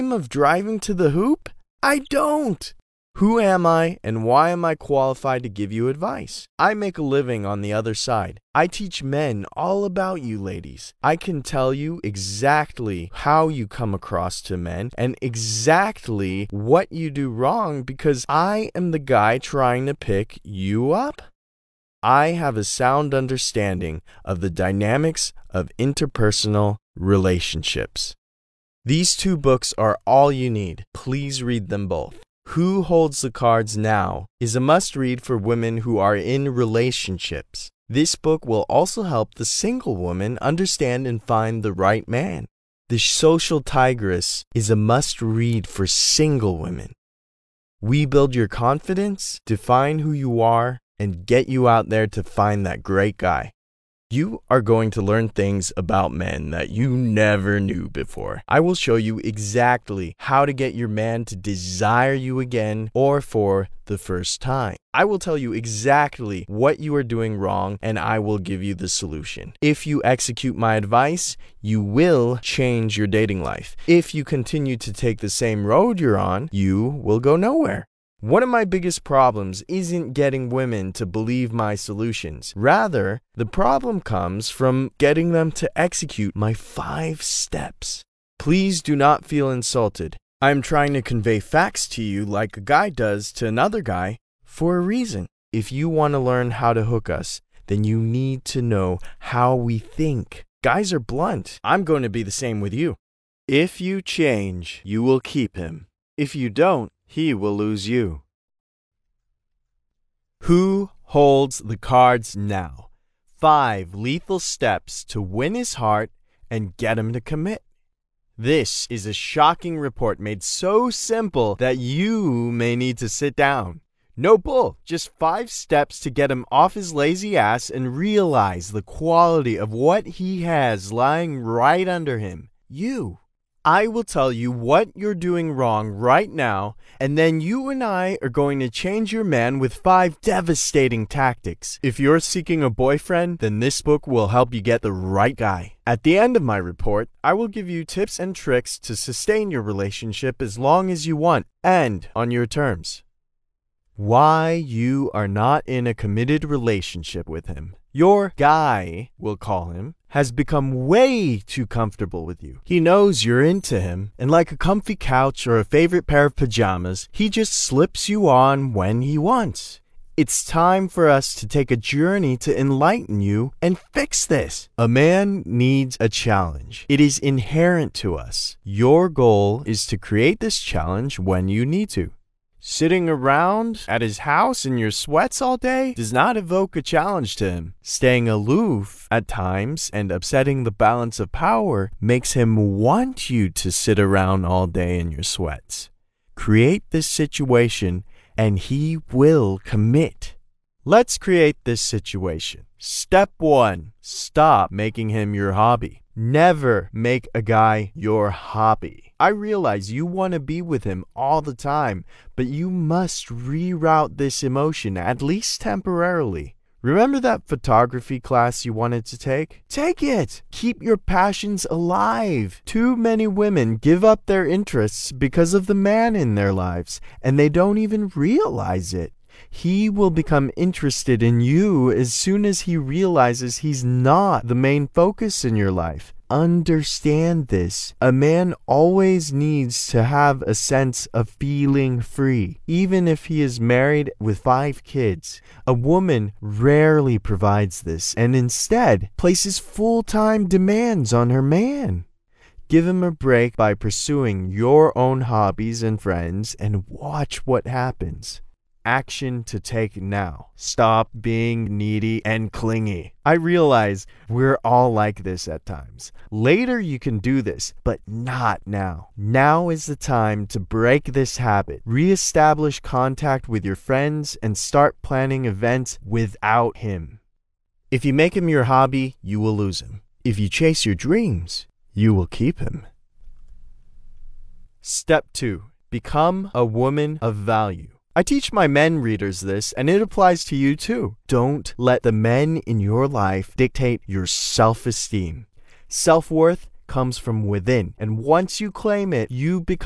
of driving to the hoop? I don't. Who am I and why am I qualified to give you advice? I make a living on the other side. I teach men all about you ladies. I can tell you exactly how you come across to men and exactly what you do wrong because I am the guy trying to pick you up. I have a sound understanding of the dynamics of interpersonal relationships. These 2 books are all you need. Please read them both. Who Holds the Cards Now is a must-read for women who are in relationships. This book will also help the single woman understand and find the right man. The Social Tigress is a must-read for single women. We build your confidence, define who you are, and get you out there to find that great guy. You are going to learn things about men that you never knew before. I will show you exactly how to get your man to desire you again or for the first time. I will tell you exactly what you are doing wrong and I will give you the solution. If you execute my advice, you will change your dating life. If you continue to take the same road you're on, you will go nowhere. One of my biggest problems isn't getting women to believe my solutions. Rather, the problem comes from getting them to execute my 5 steps. Please do not feel insulted. I'm trying to convey facts to you like a guy does to another guy for a reason. If you want to learn how to hook us, then you need to know how we think. Guys are blunt. I'm going to be the same with you. If you change, you will keep him. If you don't, he will lose you. Who Holds the Cards Now? 5 lethal steps to win his heart and get him to commit. This is a shocking report made so simple that you may need to sit down. No bull, just 5 steps to get him off his lazy ass and realize the quality of what he has lying right under him. You. I will tell you what you're doing wrong right now, and then you and I are going to change your man with 5 devastating tactics. If you're seeking a boyfriend, then this book will help you get the right guy. At the end of my report, I will give you tips and tricks to sustain your relationship as long as you want and on your terms. Why you are not in a committed relationship with him. Your guy, we'll call him, has become way too comfortable with you. He knows you're into him, and like a comfy couch or a favorite pair of pajamas, he just slips you on when he wants. It's time for us to take a journey to enlighten you and fix this. A man needs a challenge. It is inherent to us. Your goal is to create this challenge when you need to. Sitting around at his house in your sweats all day does not evoke a challenge to him. Staying aloof at times and upsetting the balance of power makes him want you to sit around all day in your sweats. Create this situation and he will commit. Let's create this situation. Step 1. Stop making him your hobby. Never make a guy your hobby. I realize you want to be with him all the time, but you must reroute this emotion, at least temporarily. Remember that photography class you wanted to take? Take it! Keep your passions alive. Too many women give up their interests because of the man in their lives, and they don't even realize it. He will become interested in you as soon as he realizes he's not the main focus in your life. Understand this. A man always needs to have a sense of feeling free, even if he is married with 5 kids. A woman rarely provides this and instead places full-time demands on her man. Give him a break by pursuing your own hobbies and friends and watch what happens. Action to take now. Stop being needy and clingy. I realize we're all like this at times. Later you can do this, but not now. Now is the time to break this habit. Reestablish contact with your friends and start planning events without him. If you make him your hobby, you will lose him. If you chase your dreams, you will keep him. Step 2. Become a woman of value. I teach my men readers this, and it applies to you too. Don't let the men in your life dictate your self-esteem. Self-worth comes from within, and once you claim it, you become